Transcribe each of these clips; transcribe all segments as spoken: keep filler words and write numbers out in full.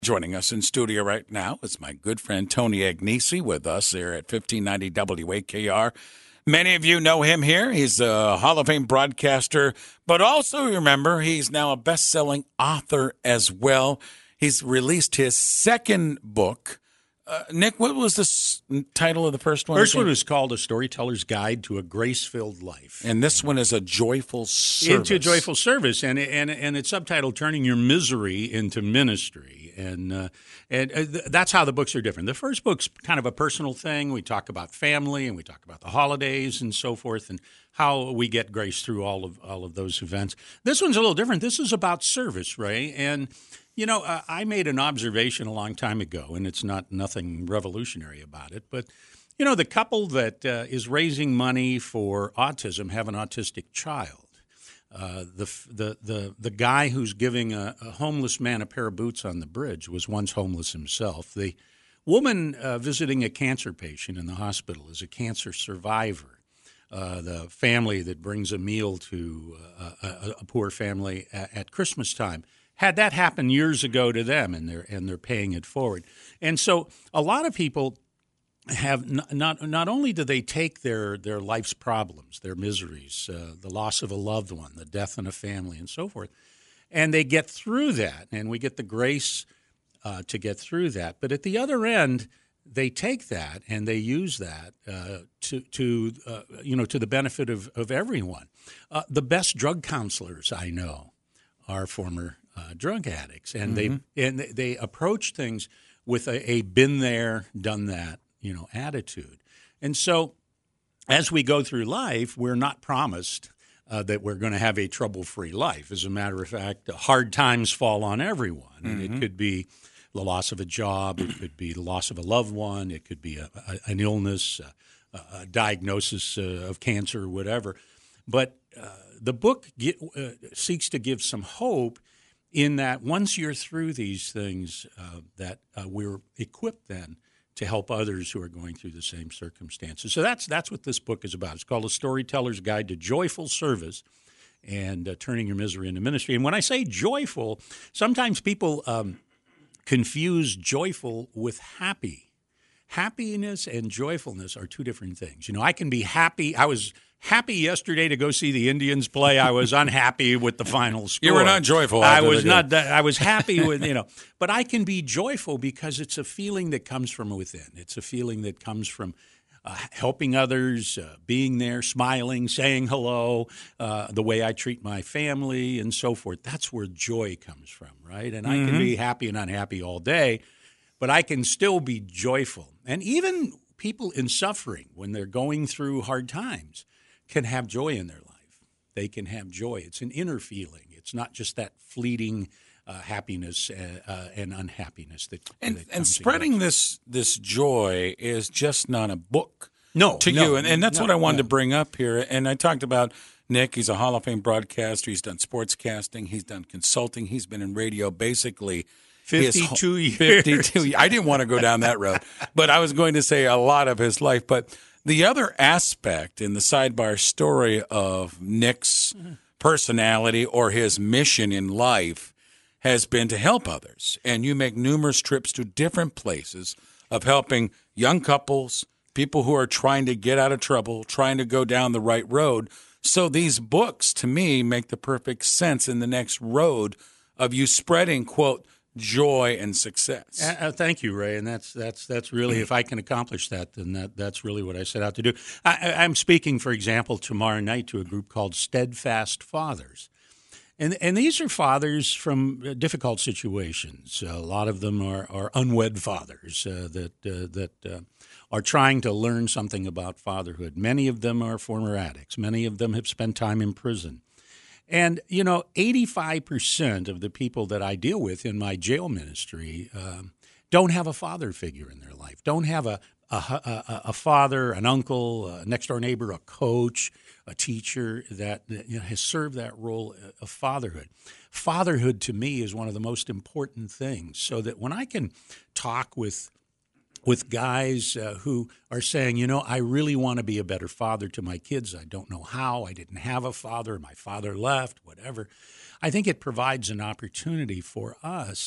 Joining us in studio right now is my good friend Tony Agnesi with us here at fifteen ninety W A K R. Many of you know him here. He's a Hall of Fame broadcaster, but also remember he's now a best-selling author as well. He's released his second book. Uh, Nick, what was the s- title of the first one? First again? one was called A Storyteller's Guide to a Grace-Filled Life. And this one is A Joyful Service. Into Joyful Service, and and and it's subtitled Turning Your Misery into Ministry. And uh, and uh, th- that's how the books are different. The first book's kind of a personal thing. We talk about family, and we talk about the holidays and so forth, and how we get grace through all of all of those events. This one's a little different. This is about service, Ray, and you know, uh, I made an observation a long time ago, and it's not nothing revolutionary about it, but, you know, the couple that uh, is raising money for autism have an autistic child. Uh, the, the the the guy who's giving a, a homeless man a pair of boots on the bridge was once homeless himself. The woman uh, visiting a cancer patient in the hospital is a cancer survivor. Uh, the family that brings a meal to uh, a, a poor family at, at Christmas time had that happen years ago to them, and they're and they're paying it forward. And so a lot of people have not not, not only do they take their, their life's problems, their miseries, uh, the loss of a loved one, the death in a family, and so forth, and they get through that, and we get the grace uh, to get through that. But at the other end, they take that and they use that uh, to to uh, you know to the benefit of of everyone. Uh, the best drug counselors I know are former Uh, drug addicts, and mm-hmm. they and they approach things with a, a been there, done that, you know, attitude. And so, as we go through life, we're not promised uh, that we're going to have a trouble-free life. As a matter of fact, hard times fall on everyone, and mm-hmm. it could be the loss of a job, it could be the loss of a loved one, it could be a, a, an illness, a, a diagnosis uh, of cancer, whatever. But uh, the book get, uh, seeks to give some hope in that once you're through these things, uh, that uh, we're equipped then to help others who are going through the same circumstances. So that's that's what this book is about. It's called A Storyteller's Guide to Joyful Service and uh, Turning Your Misery into Ministry. And when I say joyful, sometimes people um, confuse joyful with happy. Happiness and joyfulness are two different things. You know, I can be happy. I was happy yesterday to go see the Indians play. I was unhappy with the final score. You were not joyful. I was not. I was happy with, you know, but I can be joyful because it's a feeling that comes from within. It's a feeling that comes from uh, helping others, uh, being there, smiling, saying hello, uh, the way I treat my family and so forth. That's where joy comes from, right? And mm-hmm. I can be happy and unhappy all day, but I can still be joyful. And even people in suffering, when they're going through hard times, can have joy in their life. They can have joy. It's an inner feeling. It's not just that fleeting uh, happiness uh, uh, and unhappiness that and that and spreading together. this this joy is just not a book no to no, you, and and that's no, what I wanted no. to bring up here. And I talked about Nick. He's a Hall of Fame broadcaster. He's done sportscasting. He's done consulting. He's been in radio basically. fifty-two years. fifty-two. I didn't want to go down that road, but I was going to say a lot of his life. But the other aspect in the sidebar story of Nick's personality or his mission in life has been to help others. And you make numerous trips to different places of helping young couples, people who are trying to get out of trouble, trying to go down the right road. So these books, to me, make the perfect sense in the next road of you spreading, quote, joy and success. Uh, uh, thank you, Ray, and that's that's that's really, if I can accomplish that, then that that's really what I set out to do. I, I'm speaking, for example, tomorrow night to a group called Steadfast Fathers, and and these are fathers from difficult situations. A lot of them are, are unwed fathers uh, that uh, that uh, are trying to learn something about fatherhood. Many of them are former addicts. Many of them have spent time in prison. And, you know, eighty-five percent of the people that I deal with in my jail ministry um, don't have a father figure in their life, don't have a, a, a, a father, an uncle, a next-door neighbor, a coach, a teacher that, that you know, has served that role of fatherhood. Fatherhood, to me, is one of the most important things, so that when I can talk with with guys uh, who are saying, you know, I really want to be a better father to my kids. I don't know how. I didn't have a father. My father left, whatever. I think it provides an opportunity for us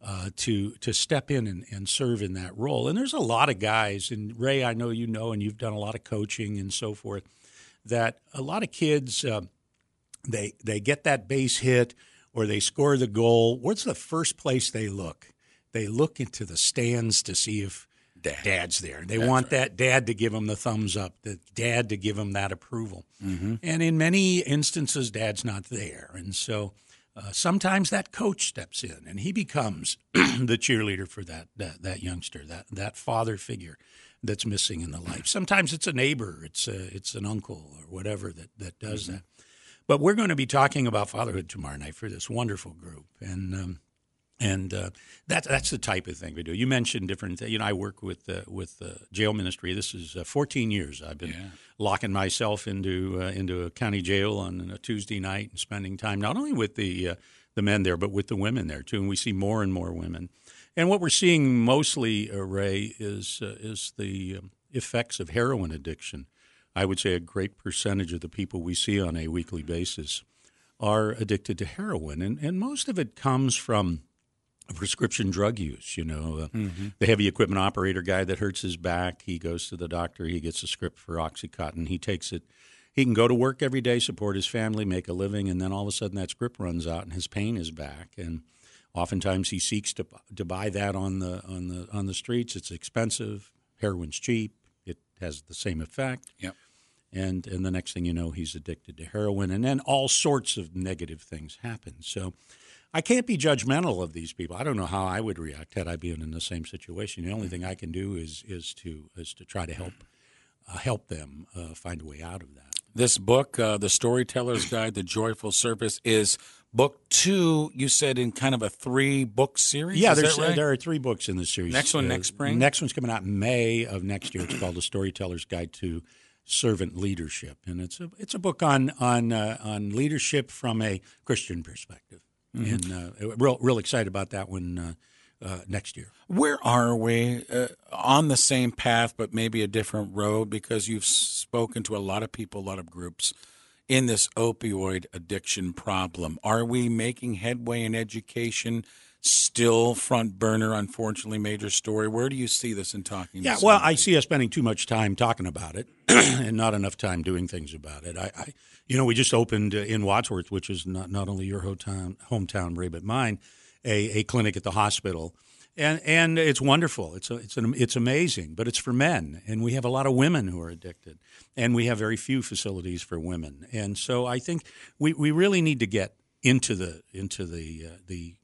uh, to to step in and, and serve in that role. And there's a lot of guys, and Ray, I know you know, and you've done a lot of coaching and so forth, that a lot of kids, uh, they they get that base hit or they score the goal. What's the first place they look? They look into the stands to see if Dad. Dad's there. They That's want right. that dad to give them the thumbs up, the dad to give them that approval. Mm-hmm. And in many instances, Dad's not there. And so uh, sometimes that coach steps in and he becomes the cheerleader for that, that that youngster, that that father figure that's missing in the life. Sometimes it's a neighbor, it's a, it's an uncle or whatever that, that does mm-hmm. that. But we're going to be talking about fatherhood tomorrow night for this wonderful group. And um, And uh, that, that's the type of thing we do. You mentioned different things. You know, I work with uh, with uh, jail ministry. This is uh, fourteen years. I've been yeah. locking myself into uh, into a county jail on a Tuesday night and spending time not only with the uh, the men there, but with the women there too. And we see more and more women. And what we're seeing mostly, uh, Ray, is uh, is the um, effects of heroin addiction. I would say a great percentage of the people we see on a weekly basis are addicted to heroin, and and most of it comes from prescription drug use. You know, uh, mm-hmm. the heavy equipment operator guy that hurts his back, he goes to the doctor, he gets a script for Oxycontin, he takes it, he can go to work every day, support his family, make a living, and then all of a sudden that script runs out and his pain is back. And oftentimes he seeks to to buy that on the on the on the streets. It's expensive. Heroin's cheap. It has the same effect. Yep. And and the next thing you know, he's addicted to heroin, and then all sorts of negative things happen. So I can't be judgmental of these people. I don't know how I would react had I been in the same situation. The only thing I can do is is to is to try to help uh, help them uh, find a way out of that. This book, uh, The Storyteller's Guide, The Joyful Service, is book two, you said, in kind of a three-book series? Yeah, is there's, that right? uh, there are three books in this series. Next one uh, next spring? Next one's coming out in May of next year. It's called The Storyteller's Guide to Servant Leadership, and it's a it's a book on on uh, on leadership from a Christian perspective. Mm-hmm. And uh, real real excited about that one uh, uh, next year. Where are we uh, on the same path, but maybe a different road? Because you've spoken to a lot of people, a lot of groups in this opioid addiction problem. Are we making headway in education? Still front burner, unfortunately, major story. Where do you see this in talking? Yeah, well, I see us spending too much time talking about it and not enough time doing things about it. I, I you know, we just opened uh, in Wadsworth, which is not, not only your hometown, hometown, Ray, but mine, a, a clinic at the hospital, and and it's wonderful. It's a, it's an, it's amazing, but it's for men, and we have a lot of women who are addicted, and we have very few facilities for women, and so I think we, we really need to get into the into the uh, the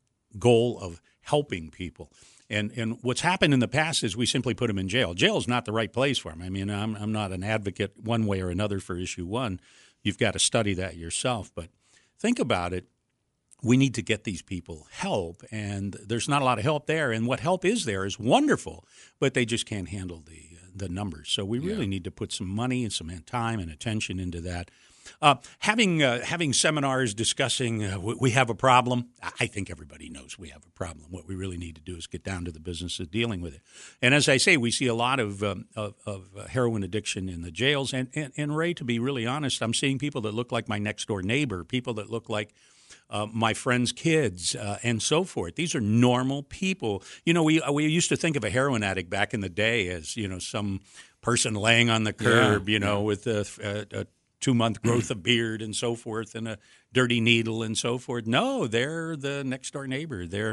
goal of helping people. And and what's happened in the past is we simply put them in jail. Jail is not the right place for them. I mean, I'm I'm not an advocate one way or another for issue one. You've got to study that yourself. But think about it. We need to get these people help, and there's not a lot of help there. And what help is there is wonderful, but they just can't handle the the numbers. So we really yeah. need to put some money and some time and attention into that. Uh, having uh, having seminars discussing uh, we have a problem, I think everybody knows we have a problem. What we really need to do is get down to the business of dealing with it. And as I say, we see a lot of um, of, of heroin addiction in the jails. And, and, and Ray, to be really honest, I'm seeing people that look like my next door neighbor, people that look like uh, my friends' kids, uh, and so forth. These are normal people. You know, we we used to think of a heroin addict back in the day as, you know, some person laying on the curb, yeah. you know, yeah. with a, a, a two-month growth of beard and so forth and a dirty needle and so forth. No, they're the next-door neighbor. They're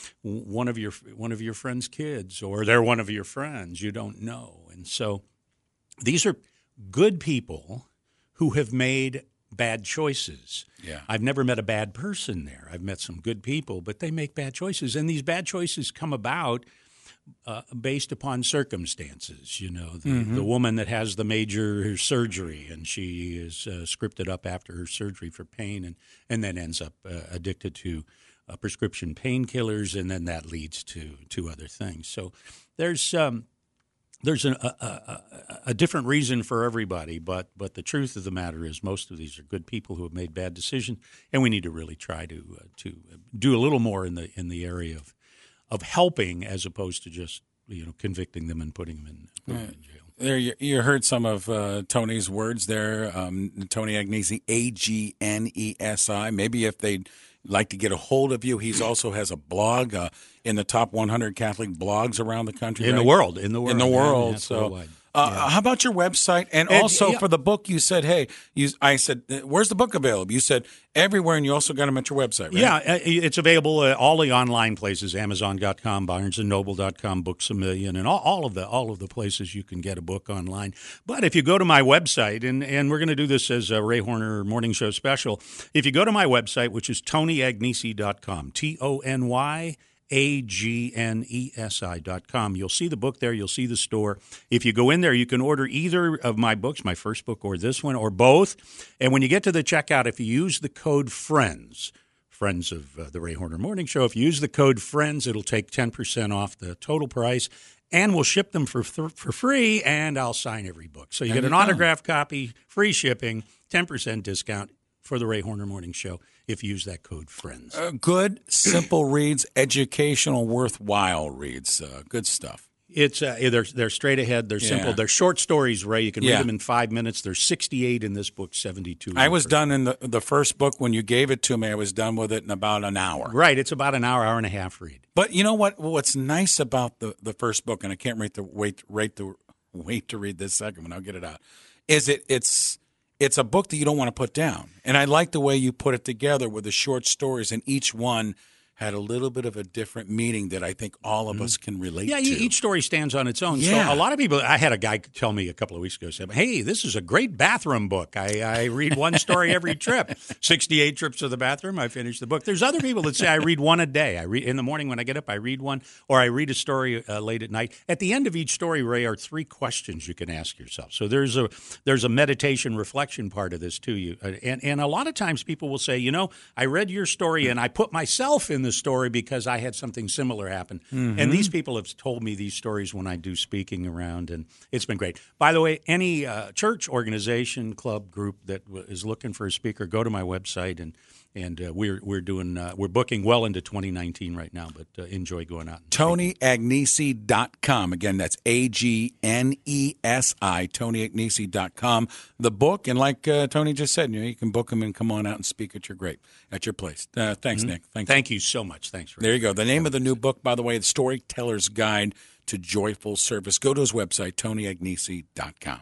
one of your one of your friend's kids, or they're one of your friends. You don't know. And so these are good people who have made bad choices. Yeah. I've never met a bad person there. I've met some good people, but they make bad choices. And these bad choices come about Uh, based upon circumstances. You know, the, mm-hmm. the woman that has the major surgery and she is uh, scripted up after her surgery for pain and, and then ends up uh, addicted to uh, prescription painkillers, and then that leads to, to other things. So there's um, there's a, a, a, a different reason for everybody, but but the truth of the matter is most of these are good people who have made bad decisions, and we need to really try to uh, to do a little more in the in the area of of helping as opposed to just, you know, convicting them and putting them in, putting them in jail. There, you, you heard some of uh, Tony's words there. Um, Tony Agnesi, A G N E S I. Maybe if they like to get a hold of you, he also has a blog uh, in the top one hundred Catholic blogs around the country. In right? the world. In the world. In the Yeah, world. yeah, so, worldwide. uh, Yeah. how about your website? And And, also yeah. for the book, you said, hey, you, I said, where's the book available? You said everywhere, and you also got them at your website, right? Yeah, uh, it's available at all the online places, Amazon dot com, Barnes and Noble dot com, Books A Million, and all, all of the all of the places you can get a book online. But if you go to my website, and, and we're going to do this as a Ray Horner Morning Show special, if you go to my website, which is tony agnesi dot com, T O N Y A G N E S I dot com. You'll see the book there. You'll see the store. If you go in there, you can order either of my books, my first book or this one, or both. And when you get to the checkout, if you use the code FRIENDS, Friends of uh, the Ray Horner Morning Show, if you use the code FRIENDS, it'll take ten percent off the total price, and we'll ship them for th- for free, and I'll sign every book. So you There get you an go. autographed copy, free shipping, ten percent discount for the Ray Horner Morning Show if you use that code FRIENDS. Uh, good, simple reads, educational, worthwhile reads. Uh, good stuff. It's uh, they're they're straight ahead. They're simple. Yeah. They're short stories, Ray. You can Yeah. read them in five minutes. There's sixty-eight in this book, seventy-two. in I the was first. done in the, the first book. When you gave it to me, I was done with it in about an hour. Right. It's about an hour, hour and a half read. But you know what? What's nice about the, the first book, and I can't wait to wait wait to wait to read this second one. I'll get it out. Is it? It's it's a book that you don't want to put down, and I like the way you put it together with the short stories, and each one had a little bit of a different meaning that I think all of us can relate Yeah, to. e- each story stands on its own. Yeah. So a lot of people, I had a guy tell me a couple of weeks ago, said, hey, this is a great bathroom book. I, I read one story every trip. sixty-eight trips to the bathroom, I finish the book. There's other people that say I read one a day. I read in the morning when I get up, I read one, or I read a story uh, late at night. At the end of each story, Ray, are three questions you can ask yourself. So there's a there's a meditation reflection part of this too. You uh, and, and a lot of times people will say, you know, I read your story and I put myself in the story because I had something similar happen. Mm-hmm. And these people have told me these stories when I do speaking around, and it's been great. By the way, any uh, church, organization, club, group that w- is looking for a speaker, go to my website, and and uh, we're we're doing uh, we're booking well into twenty nineteen right now. But uh, enjoy going out. Tony Agnesi dot com. Again, that's A G N E S I, Tony Agnesi dot com. The book, and like uh, Tony just said, you know, you can book them and come on out and speak at your great at your place. Uh, thanks, Mm-hmm. Nick. Thanks. Thank you so much. Thanks. Ray. There you go. The name of the new book, by the way, The Storyteller's Guide to Joyful Service. Go to his website, Tony Agnesi dot com.